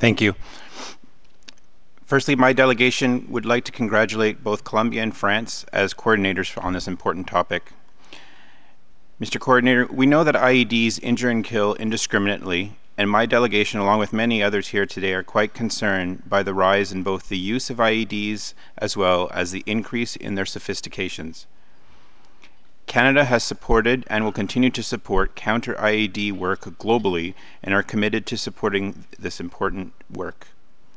Thank you. Firstly, my delegation would like to congratulate both Colombia and France as coordinators on this important topic. Mr. Coordinator, we know that IEDs injure and kill indiscriminately, and my delegation, along with many others here today, are quite concerned by the rise in both the use of IEDs as well as the increase in their sophistications. Canada has supported and will continue to support counter-IED work globally and are committed to supporting this important work.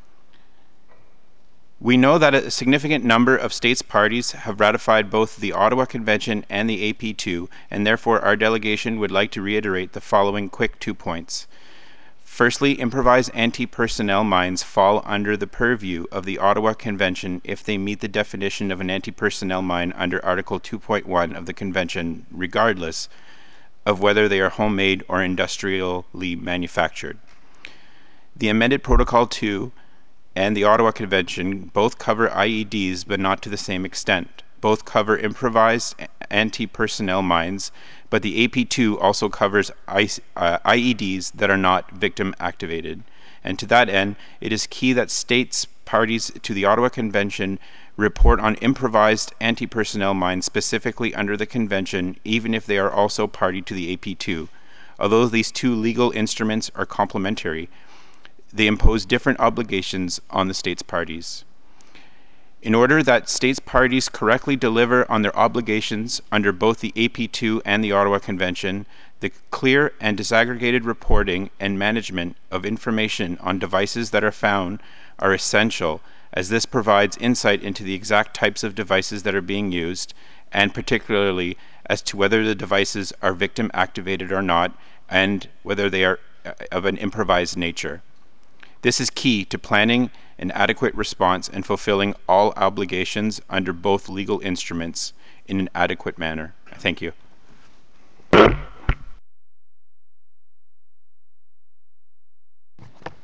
We know that a significant number of states parties have ratified both the Ottawa Convention and the AP2, and therefore our delegation would like to reiterate the following quick 2 points. Firstly, improvised anti-personnel mines fall under the purview of the Ottawa Convention if they meet the definition of an anti-personnel mine under Article 2.1 of the Convention, regardless of whether they are homemade or industrially manufactured. The amended Protocol 2 and the Ottawa Convention both cover IEDs, but not to the same extent. Both cover improvised anti-personnel mines, but the AP2 also covers IEDs that are not victim activated. And to that end, it is key that states parties to the Ottawa Convention report on improvised anti-personnel mines specifically under the Convention, even if they are also party to the AP2. Although these two legal instruments are complementary, they impose different obligations on the states parties. In order that states parties correctly deliver on their obligations under both the AP2 and the Ottawa Convention, the clear and disaggregated reporting and management of information on devices that are found are essential, as this provides insight into the exact types of devices that are being used, and particularly as to whether the devices are victim activated or not, and whether they are of an improvised nature. This is key to planning an adequate response and fulfilling all obligations under both legal instruments in an adequate manner. Thank you.